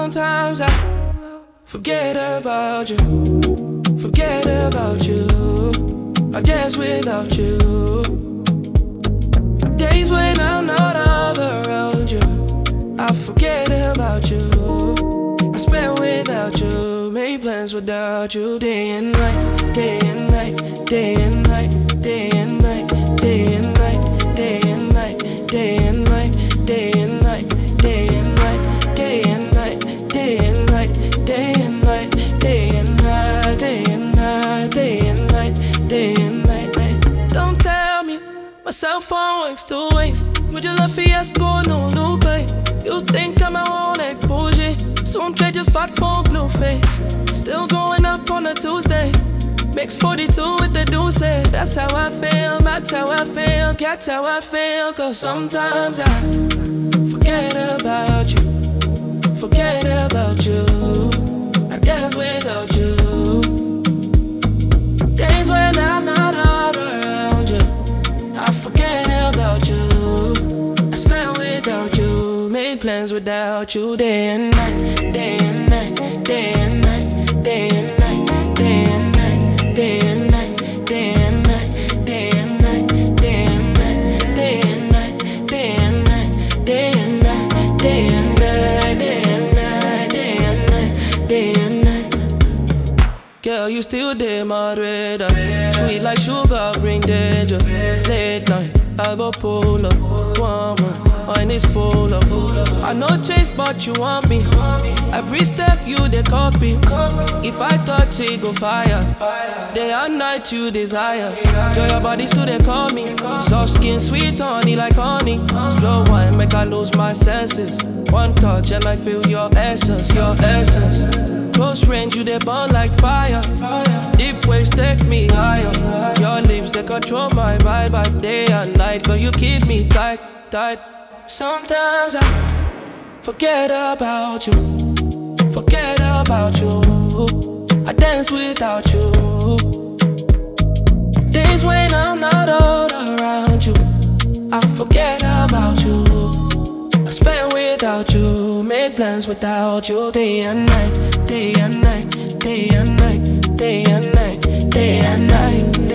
Sometimes I forget about you, forget about you. I dance without you. Days when I'm not around you, I forget about you. I spend without you, make plans without you. Day and night, day and night, day and night, day and night, day and night, day and night, day and night, day and night, day and night, day and night, day and night, day and night, day and night, day and night, day and night, day and night. Don't tell me my cell phone works to waste. Would you love fiasco, no pay? You think I'm on like bougie, so I'm trade your spot for blue face. Still going up on a Tuesday. Mix 42 with the deuce. That's how I feel, that's how I feel, that's how I feel. Cause sometimes I forget about you, forget about you. I dance without you. Days when I'm not around you, I forget about you. I spend without you, make plans without you. Day and night, day and night, day and night, day and night, day and night, day and night, day and night, day and night, day and night, day and night, day and night, day and night, day and night, day and night, day and night, day and night. Girl, you still there, my radar. Sweet like sugar, bring danger. Late night, I go pull up. Mine is full up. I know chase, but you want me. Every step you they copy. If I touch it, go fire. Day and night you desire. Girl, your body still they call me. Soft skin, sweet honey like honey. Slow wine make I lose my senses. One touch and I feel your essence, your essence. Close range, you they burn like fire. Deep waves take me higher. Your lips they control my vibe by day and night. Girl, you keep me tight, tight. Sometimes I forget about you, forget about you. I dance without you. Days when I'm not all around you, I forget about you. I spend without you, make plans without you. Day and night, day and night, day and night, day and night, day and night.